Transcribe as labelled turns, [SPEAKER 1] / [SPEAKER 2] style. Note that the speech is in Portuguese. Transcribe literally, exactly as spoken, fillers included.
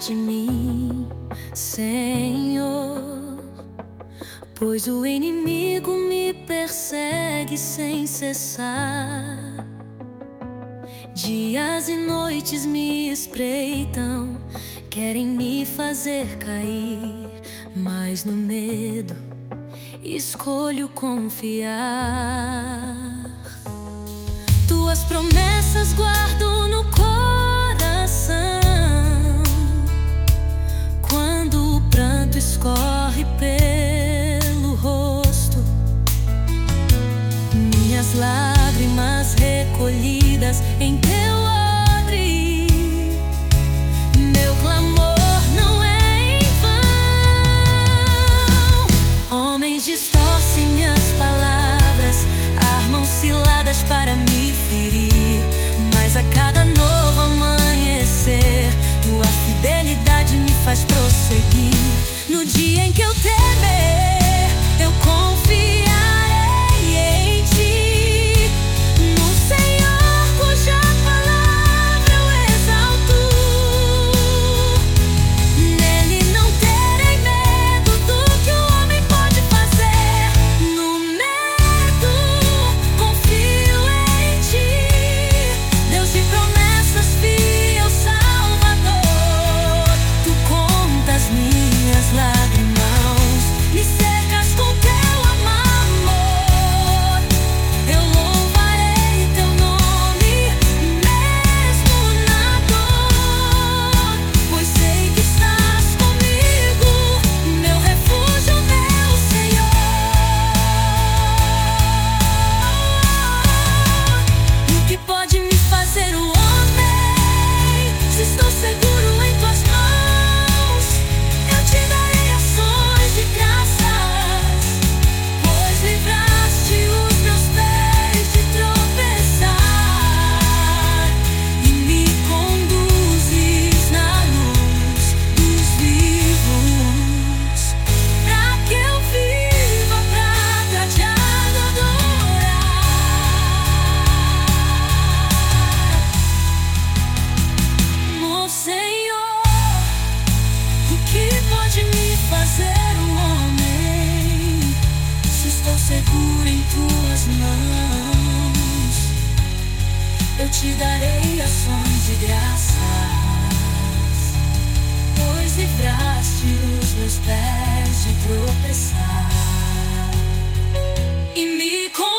[SPEAKER 1] de mim, Senhor, pois o inimigo me persegue sem cessar. Dias e noites me espreitam, querem me fazer cair, mas no medo escolho confiar. Tuas promessas guardo no coração, quando o pranto escorre pelo rosto, minhas lágrimas recolhidas em teu odre, meu clamor não é em vão. Homens distorcem minhas palavras, armam ciladas para me ferir, mas a cada novo amanhecer, tua fidelidade me faz prosseguir. No dia em que eu temer, eu confiarei em ti, no Senhor cuja palavra eu exalto. Nele não terei medo do que o homem pode fazer. No medo confio em ti, Deus de promessas, fiel Salvador. Tu contas minhas lágrimas, me cercas com teu amor. Eu louvarei teu nome mesmo na dor, pois sei que estás comigo, meu refúgio, meu Senhor. O que pode me fazer o homem, se estou seguro em tuas mãos? Eu te darei ações de graças, pois livraste os meus pés de tropeçar e me conduzes na luz dos vivos, pra que eu viva pra te adorar. Ó Senhor, o que pode me fazer um homem, se estou seguro em tuas mãos? Eu te darei ações de graças, pois livraste os meus pés de tropeçar e me